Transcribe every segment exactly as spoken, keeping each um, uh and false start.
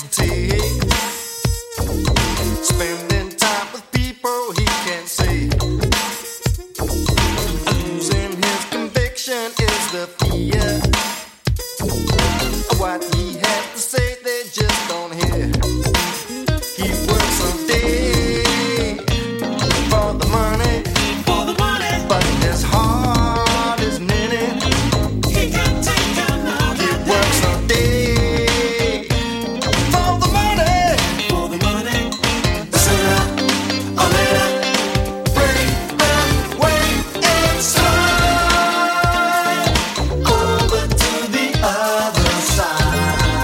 take. Spending time with people he can't see. Losing his conviction is the fear. What he has to say they just don't hear. He works all day for the money, For the money, but his heart is in it. he can take another He day. works all day for the money. For the money, Sooner or later, break the way and slide over to the other side.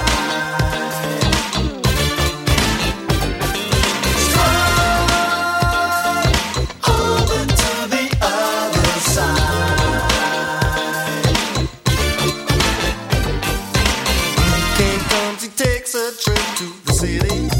Slide over to the other side. King comes, he takes a trip to the city.